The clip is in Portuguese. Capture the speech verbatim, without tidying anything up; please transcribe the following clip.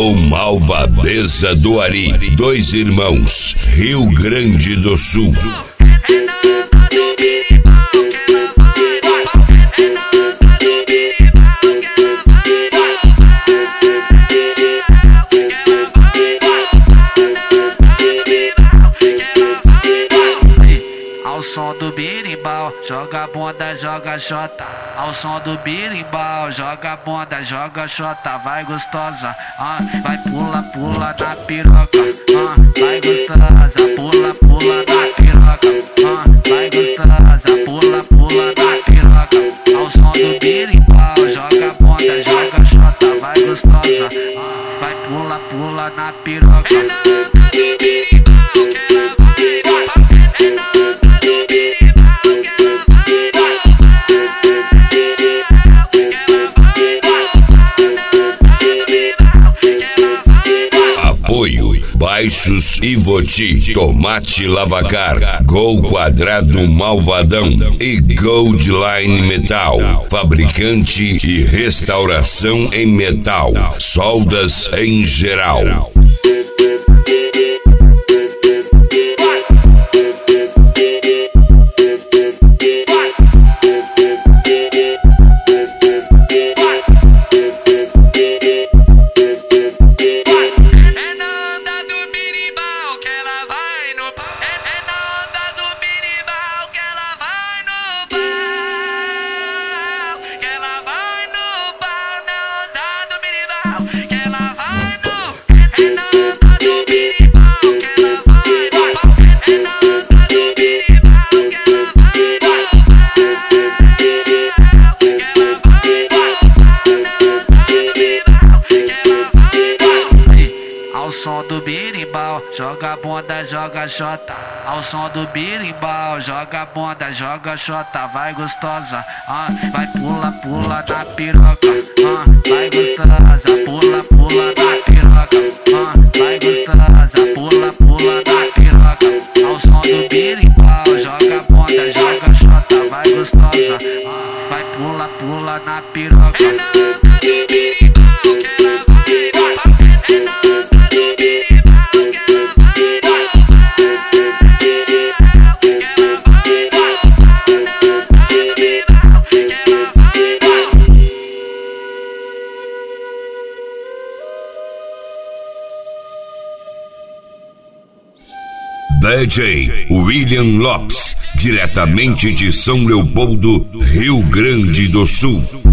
Alô, Malvadeza do Ari, dois irmãos, Rio Grande do Sul. Ao som do birimbau, joga a bunda, joga xota. Ao som do birimbau, joga a bunda, joga xota. Vai gostosa, ah, vai pula, pula na piroca, ah, vai gostosa, pula, pula na piroca, ah, vai gostosa, pula, pula na piroca. Ao som do birimbau, joga a bunda, joga xota. Vai gostosa, ah, vai pula, pula na piroca. Apoio Baixos e Voti, Tomate Lavacar, Gol Quadrado Malvadão e Goldline Metal, fabricante e restauração em metal, soldas em geral. Ao som do birimbau, joga a bunda, joga xota. Ao som do birimbau, joga a bunda, joga xota. Vai gostosa, ah, vai pula, pula na piroca, ah, vai gostosa, pula, pula na piroca, ah, vai gostosa, pula, pula na piroca. Ao som do birimbau, joga a bunda, joga xota. Vai gostosa, ah, vai pula, pula na piroca. D J William Lopes, diretamente de São Leopoldo, Rio Grande do Sul.